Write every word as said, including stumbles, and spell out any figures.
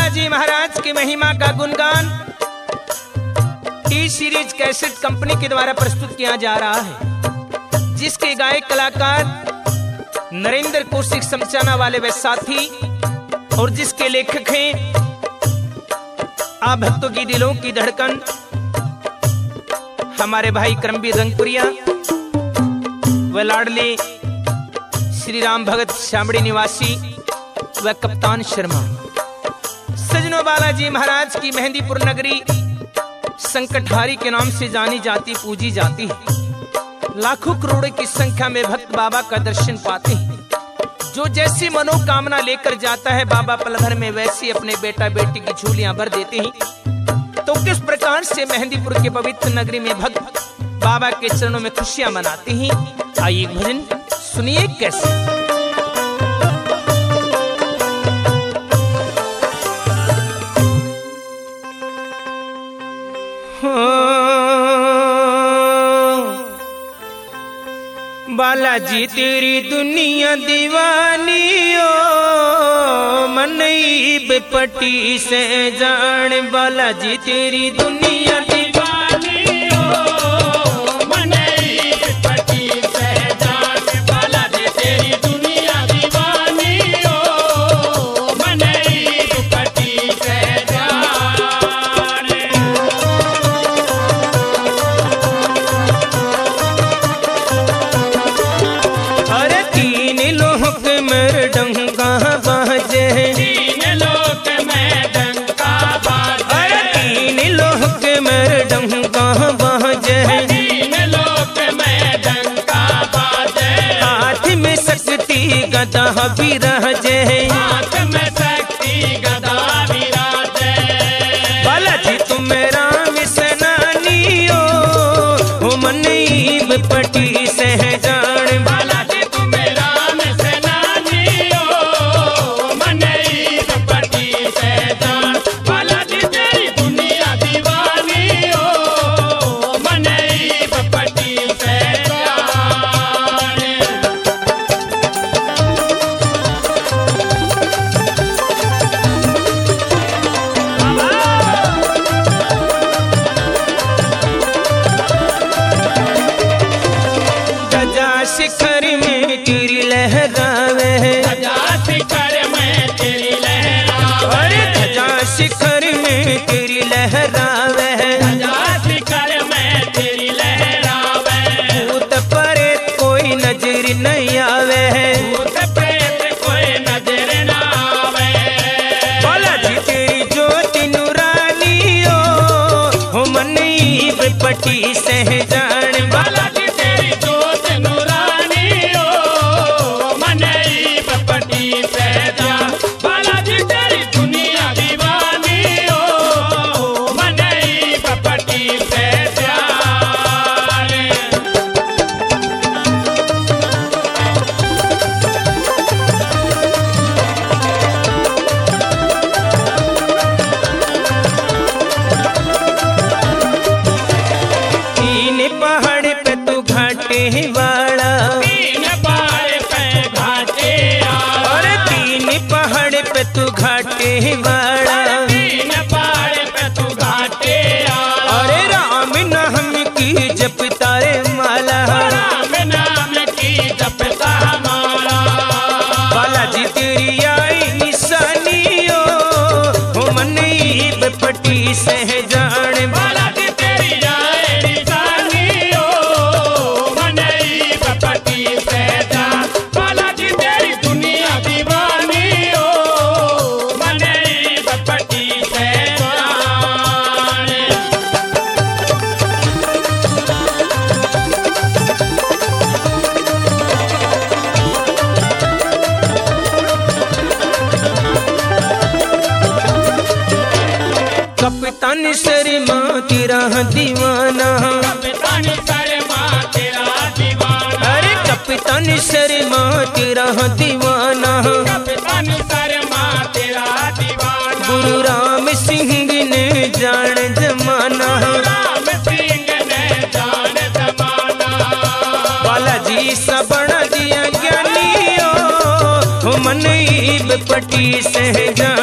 बालाजी महाराज की महिमा का गुणगान टी सीरीज कैसेट कंपनी के द्वारा प्रस्तुत किया जा रहा है, जिसके गायक कलाकार नरेंद्र कौशिक समचाना वाले वे साथी और जिसके लेखक हैं आप भक्तों की दिलों की धड़कन हमारे भाई करमवीर रंगपुरिया व लाडले श्री राम भगत शामड़ी निवासी व कप्तान शर्मा। सजनों, बालाजी महाराज की मेहंदीपुर नगरी संकटहारी के नाम से जानी जाती पूजी जाती है। लाखों करोड़ों की संख्या में भक्त बाबा का दर्शन पाते हैं। जो जैसी मनोकामना लेकर जाता है बाबा पल भर में वैसी अपने बेटा बेटी की झोलियां भर देते हैं। तो किस प्रकार से मेहंदीपुर के पवित्र नगरी में भक्त बाबा के चरणों में खुशियां मनाते हैं, आइए भजन सुनिए कैसे। बालाजी तेरी दुनिया दीवानी ओ मनई बेपटी से जान। बालाजी तेरी दुनिया दीवानी ओ मनई बेपटी से जान। बालाजी तेरी दुनिया दीवानी ओ मनई बेपटी से जान। अरे तीन लोक में डंका बाजे, तीन लोक में डंका बाजे। अरे तीन लोक में डंका बाजे, तीन लोक में डंका बाजे। हाथ में शक्ति गदा विराजे, हाथ में शक्ति गदा विराजे। बालाजी तुम राम सेनानी ओ मनई बेपटी से जान। शिखर में तेरी लहरावे, ध्वजा शिखर में तेरी लहरावे। अरे ध्वजा शिखर में तेरी लहरावे, ध्वजा शिखर में तेरी लहरावे। भूत प्रेत कोई नजर नहीं आवे, भूत प्रेत कोई नजर न आवे। बालाजी तेरी ज्योति नूरानी ओ मनई बेपटी से जान। बालाजी तेरी ज्योति नूरानी ओ मनई बेपटी से जान। बालाजी तेरी दुनिया दीवानी ओ मनई बेपटी से जान। तीन पहाड़ पे तू घाटे वाला, तीन पहाड़ पे घाटे वाला। अरे तीन पहाड़ पे तू घाटे वाला, तीन पहाड़ पे तू घाटे वाला। अरे राम नाम की जपता रे माला, राम नाम की जपता माला। बालाजी तेरी आई निशानी ओ मनई बेपटी से जान। बालाजी तेरी आई निशानी ओ मनई बेपटी से जान। बालाजी तेरी दुनिया दीवानी ओ मनई बेपटी से जान। कप्तान शर्मा तेरा दीवाना, कप्तान शर्मा तेरा दीवाना। अरे कप्तान शर्मा तेरा दीवाना, कप्तान शर्मा तेरा दीवाना। गुरु राम सिंह ने जान जमाना, राम सिंह ने जान जमाना। बालाजी सा बना दिया ज्ञानी ओ मनई बेपटी से जान।